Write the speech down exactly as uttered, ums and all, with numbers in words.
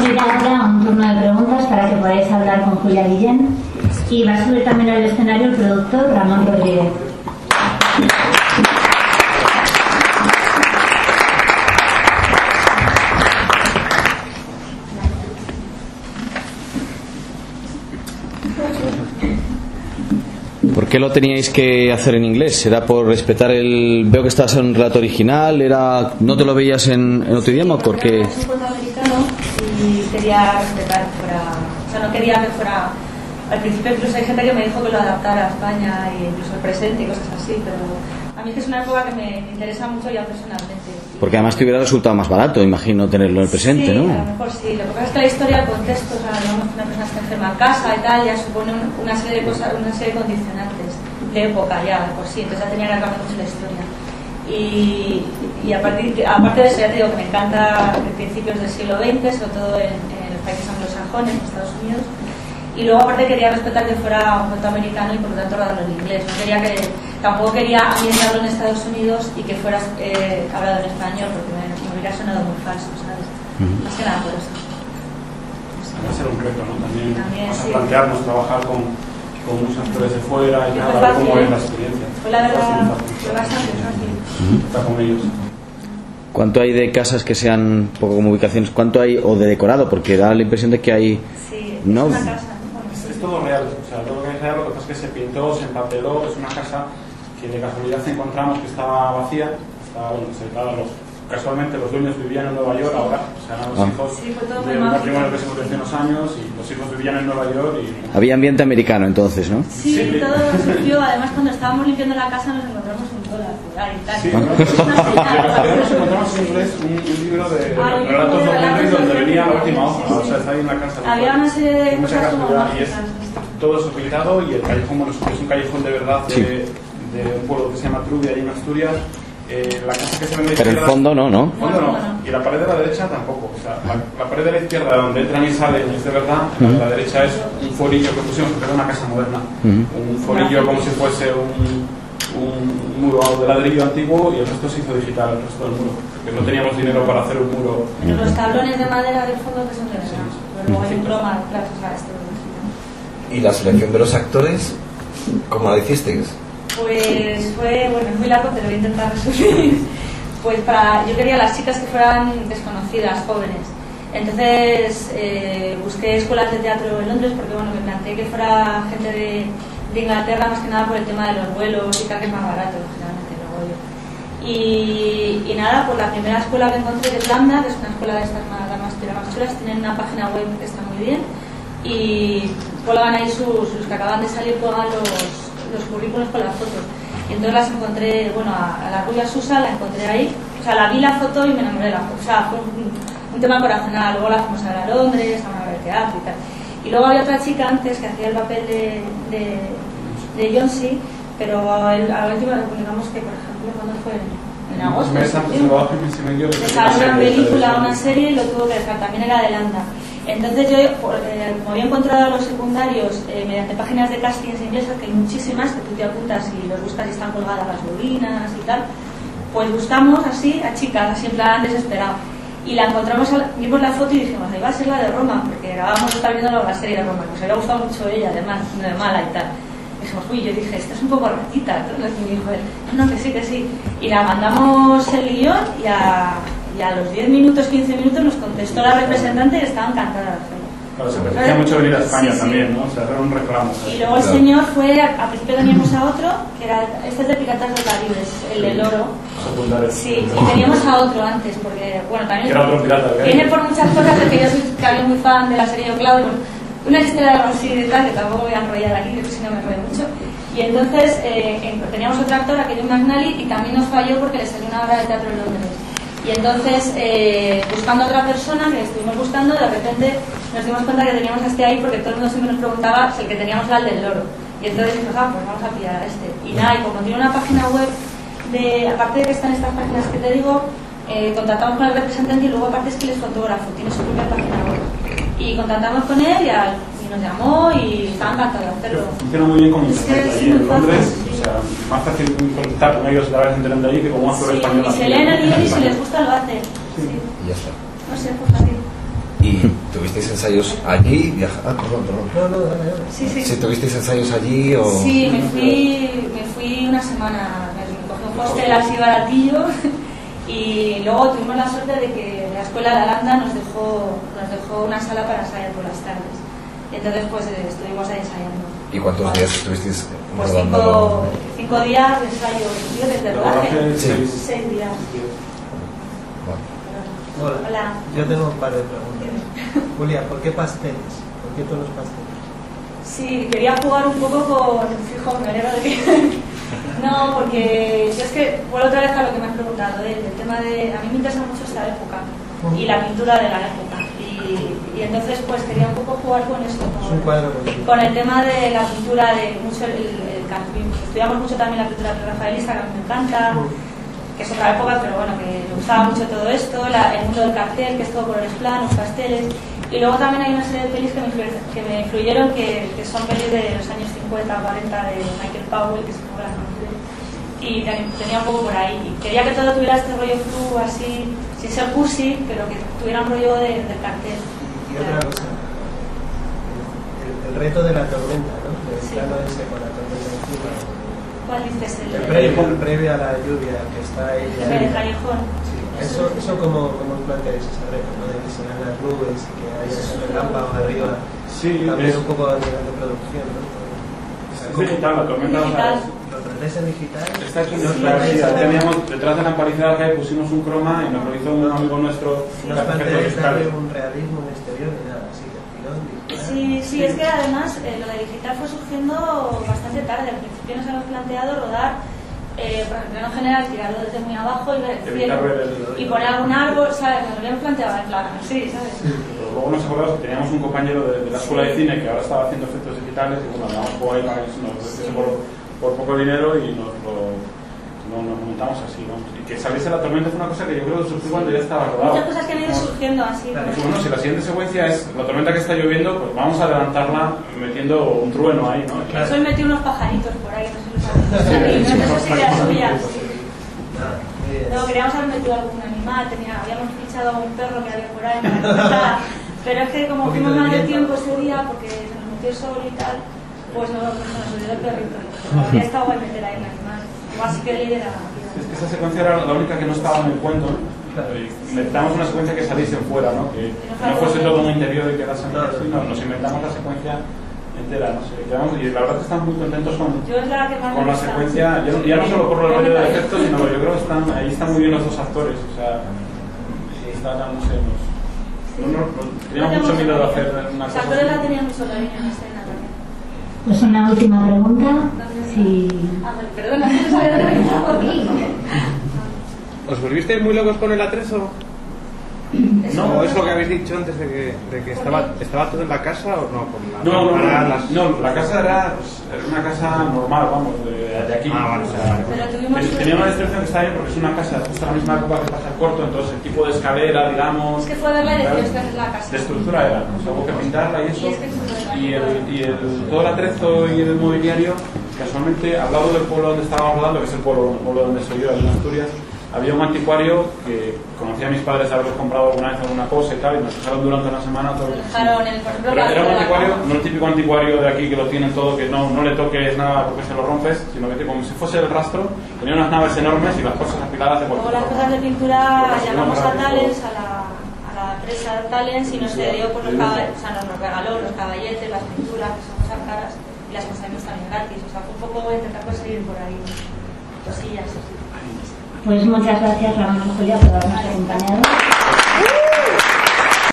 abrir ahora un turno de preguntas para que podáis hablar con Julia Guillén. Y va a subir también al escenario el productor Ramón Rodríguez. ¿Por qué lo teníais que hacer en inglés? ¿Era por respetar el... Veo que estás en un relato original, era... ¿no te lo veías en, en otro idioma? Sí, porque porque es un cuento americano y quería respetar que fuera... O sea, no quería que fuera... Al principio incluso hay gente que me dijo que lo adaptara a España e incluso el presente y cosas así, pero a mí es que es una época que me interesa mucho ya personalmente. Porque además te hubiera resultado más barato, imagino, tenerlo en el presente, sí, ¿no? a lo mejor sí. Lo que pasa es que la historia, el contexto, o sea, digamos que una persona está enferma en casa y tal, ya supone una serie de cosas, una serie de condicionantes de época ya, de por sí, entonces ya tenía que cambiar mucho la historia. Y, y a partir, aparte de eso, ya te digo que me encanta principios del siglo veinte, sobre todo en, en los países anglosajones, en Estados Unidos. Y luego aparte quería respetar que fuera un cuento americano y por lo tanto hablarlo en inglés. No quería que, tampoco quería ambientarlo en Estados Unidos y que fuera eh, hablado en español porque me, me hubiera sonado muy falso, ¿sabes? Uh-huh. Más que nada por eso. Va a ser un reto, ¿no? También, También vamos sí. a plantearnos trabajar con, con muchos actores de fuera y nada, fácil, cómo ¿eh? es la experiencia. Fue la verdad, fue bastante fácil. Está con ellos. ¿Cuánto hay de casas que sean poco como ubicaciones? ¿Cuánto hay o de decorado? Porque da la impresión de que hay... Sí, no. es una casa. Es todo real, o sea, todo lo que es real, lo que pasa es que se pintó, se empapeló, es una casa que de casualidad encontramos que estaba vacía, estaba, bueno, se estaba los, casualmente los dueños vivían en Nueva York ahora, o sea, eran los ah. hijos sí, de un matrimonio que se murió hace unos años y los hijos vivían en Nueva York y... Había ambiente americano entonces, ¿no? Sí, sí, todo surgió, además cuando estábamos limpiando la casa nos encontramos un dólar y tal. Sí, ¿no? Nos encontramos en inglés un, un libro de ah, relatos de documentales donde de venía la última hoja, sí, sí. o sea, está ahí en la casa. Había una serie de mucha cosas como casualidad y es mágicas. todo eso pintado y el callejón, bueno, es un callejón de verdad de, sí. de un pueblo que se llama Trubia, ahí en Asturias. Eh, la casa que se ve en la Pero el fondo no, ¿no? El fondo no. Y la pared de la derecha tampoco. O sea, la, la pared de la izquierda, donde entran y salen, es de verdad. La de la derecha es un forillo que pusimos, porque era una casa moderna. Uh-huh. Un forillo como si fuese un, un muro de ladrillo antiguo y el resto se hizo digital, el resto del muro. Porque no teníamos dinero para hacer un muro. Pero los tablones de madera del fondo que son de verdad. Pero luego hay un croma, claro, o sea, esto. ¿Y la selección de los actores, cómo la hicisteis? Pues fue, bueno, es muy largo, pero voy a intentar resumir. Pues para, yo quería las chicas que fueran desconocidas, jóvenes. Entonces eh, busqué escuelas de teatro en Londres porque, bueno, me planteé que fuera gente de, de Inglaterra, más que nada por el tema de los vuelos y tal, que es más barato, generalmente, luego yo. Y, y nada, pues la primera escuela que encontré que es Lambda, que es una escuela de estas más, las más, más chulas, tienen una página web que está muy bien y colgan ahí sus, los que acaban de salir, colgan los los currículos con las fotos. Y entonces las encontré, bueno, a, a la rubia Susa la encontré ahí, o sea, la vi la foto y me enamoré de la foto, o sea, fue un, un tema corazonal. Luego la fuimos a ver a Londres, a una obra de teatro y tal. Y luego había otra chica antes que hacía el papel de, de, de Jonsi, pero el, a la última, digamos que, por ejemplo, cuando fue en, en agosto, le salió una película, una serie y lo tuvo que dejar, también era de Landa. Entonces yo, eh, como había encontrado a los secundarios eh, mediante páginas de castings inglesas, que hay muchísimas, que tú te apuntas y los buscas y están colgadas las bobinas y tal, pues buscamos así a chicas, así en plan desesperado. Y la encontramos, vimos la foto y dijimos, ahí va a ser la de Roma, porque grabábamos estar viendo la serie de Roma, nos había gustado mucho ella, además, no de mala y tal. Dijimos, uy, yo dije, esta es un poco ratita. Entonces me dijo él, no, que sí, que sí. Y la mandamos el guión y a... Y a los diez minutos, quince minutos nos contestó la representante y estaba encantada de hacerlo. Claro, se parecía mucho venir a España sí, también, sí. ¿no? O sea, era un reclamo. Y luego el claro. señor fue, a, a principio teníamos a otro, que era, este es de Piratas del Caribe, el del oro. Secundario. Sí, y teníamos a otro antes, porque, bueno, también... Era otro pirata del Caribe. Viene por muchas cosas, de que yo soy también muy fan de la serie de Claudio. Una historia así de tal, que tampoco voy a enrollar aquí, porque si no me enrollo mucho. Y entonces eh, teníamos otra actora, que es McNally, y también nos falló porque le salió una obra de teatro en Londres. Y entonces, eh, buscando a otra persona, que estuvimos buscando, de repente nos dimos cuenta que teníamos a este ahí, porque todo el mundo siempre nos preguntaba si el que teníamos era el del loro. Y entonces dijimos, ah, pues vamos a pillar a este. Y nada, y como tiene una página web, de, aparte de que están estas páginas que te digo, eh, contactamos con el representante y luego aparte es que él es fotógrafo, tiene su propia página web. Y contactamos con él y, al, y nos llamó y estaba encantado de hacerlo. Funciona muy bien con internet es allí en Londres, sí. O sea, más fácil contactar con ellos a la vez enteren de allí que como un actor sí, español. Y se leen el guión y si les gusta lo hacen. Sí. Sí. Y ya está. No sé, pues fácil. ¿Y tuvisteis ensayos allí? Viaja... Ah, perdón, perdón. No, no, dale, dale. Sí, sí. ¿Si tuvisteis ensayos allí o...? Sí, me fui, me fui una semana, me cogí un hostel así baratillo y luego tuvimos la suerte de que la escuela de Aranda nos dejó, nos dejó una sala para ensayar por las tardes. Y entonces pues estuvimos ahí ensayando. ¿Y cuántos días estuvisteis Pues rodando? cinco, cinco días de ensayo, días desde el rodaje, Sí. seis días. Hola. Hola. Yo tengo un par de preguntas. Julia, ¿por qué pasteles? ¿Por qué todos los pasteles? Sí, quería jugar un poco con... Fijo, me alegro de que... No, porque yo es que vuelvo otra vez a lo que me has preguntado, ¿eh? El tema de... A mí me interesa mucho esta época y la pintura de la época. Y, y entonces pues quería un poco jugar con esto, Es un cuadro con, bonito. con el tema de la pintura, de mucho el, el, el cartón. Estudiamos mucho también la pintura prerrafaelista, que a mí me encanta, que es otra época, pero bueno, que me gustaba mucho todo esto, la, el mundo del cartel, que es todo colores planos, pasteles. Y luego también hay una serie de pelis que me, influ- que me influyeron, que, que son pelis de los años cincuenta, cuarenta, de Michael Powell, que seguro las conoces. Y ten- tenía un poco por ahí. Y quería que todo tuviera este rollo flu, así, sin ser cursi, pero que tuviera un rollo de, del cartel. Y otra cosa, el, el reto de la tormenta, ¿no? El Sí. plano ese con la tormenta encima. ¿Cuál dices? El, El el, previo, el previo a la lluvia que está ahí. el, el callejón. Sí, eso, eso como, como planteáis ese reto, ¿no? De que se vean las nubes y que haya ese relámpago arriba. Sí, También es, un poco a nivel de producción, ¿no? es digital, la tormenta no Digital. sabes. ¿Lo tratáis en digital? Esta es No una os claridad. planteáis- Teníamos detrás de la empalizada que hay, pusimos un croma y nos lo hizo un amigo nuestro. no os de efectos planteáis darle digitales. un realismo en exterior ni nada, así que tirón digital. Sí, sí, es que además eh, lo de digital fue surgiendo bastante tarde. Al principio nos habíamos planteado rodar, eh, por el plano general, tirarlo desde muy abajo y ver el Evitar cielo. ver el- Y poner algún árbol, ¿sabes? Nos lo habíamos planteado en plan, sí, ¿sabes? Pero luego nos acordamos que teníamos un compañero de, de la escuela de cine que ahora estaba haciendo efectos digitales y bueno, andamos por ahí para que nos hiciese por, por poco dinero y nos lo, no, nos montamos así, vamos. Y que saliese la tormenta es una cosa que yo creo que surgió cuando ya estaba rodado. Muchas cosas que han ido Como- surgiendo así. Claro. pues. Bueno, si la siguiente secuencia es la tormenta que está lloviendo, pues vamos a adelantarla metiendo un trueno ahí, ¿no? Claro. Eso he metido unos pajaritos por ahí, no sé si lo sabes. Sí, no sé si ideas suyas. Nada, muy bien. No, queríamos haber metido algún animal, tenía, habíamos fichado a un perro que había por ahí, para- pero es que como Un poquito fuimos de mal de viento. tiempo ese día, porque se nos metió el sol y tal, pues no, no se nos olvidó el perrito. Habría estado guay meter ahí un animal. Igual sí que le era. Es que esa secuencia era la única que no estaba en el cuento. Claro. Y necesitábamos una secuencia que saliese fuera, ¿no? Que no fuese todo un interior y quedase Claro. así, no, nos inventamos la secuencia entera, no sé, quedamos, y la verdad es que estamos muy contentos con, Yo es la que más con me la gusta. secuencia, ya, no- ya no solo por el rollo de efectos, sino que yo creo que están, ahí están muy bien los dos actores, o sea, están, no sé, nos, no, no, no, teníamos mucho miedo de hacer una Los cosa actores la así. tenían mucho cariño en escena también. Pues una última pregunta. Si... Ah, vale, perdona, no sabía de qué por mí. ¿Os volvisteis muy locos con el atrezo? No, ¿O es lo que habéis dicho antes de que, de que estaba, estaba todo en la casa o no? Con la, No, no, para no, las- no, la casa era, pues, era una casa normal, vamos, de, de aquí. Ah, vale, o sea, vale. Pero tuvimos ten- suerte. tenía una descripción que está bien porque es una casa justo a la misma época que pasa el corto, entonces el tipo de escalera, digamos. Es que fue verla y decir, tal, esta es la casa. de estructura era, o sea, hubo que pintarla y eso. Y es que fue Y, el, y el, todo el atrezo y el mobiliario, casualmente, al lado del pueblo donde estábamos rodando, que es el pueblo, el pueblo donde soy yo, en Asturias, había un anticuario que conocía a mis padres de haberlos comprado alguna vez alguna cosa y tal, y nos dejaron durante una semana todo. Dejaron el, por ejemplo, Pero la- era un la- anticuario, no el típico anticuario de aquí que lo tienen todo, que no, no le toques nada porque se lo rompes, sino que como si fuese el rastro, tenía unas naves enormes y las cosas apiladas de por Luego las cosas de pintura llamamos a Talens, a la, a la empresa Talens, y nos cedió por los caballetes, o sea, nos, nos regaló los caballetes, las pinturas, que son cosas caras, y las conseguimos también gratis. O sea, fue un poco intentar conseguir por ahí cosillas. Pues muchas gracias, Ramón y Julia, por habernos acompañado.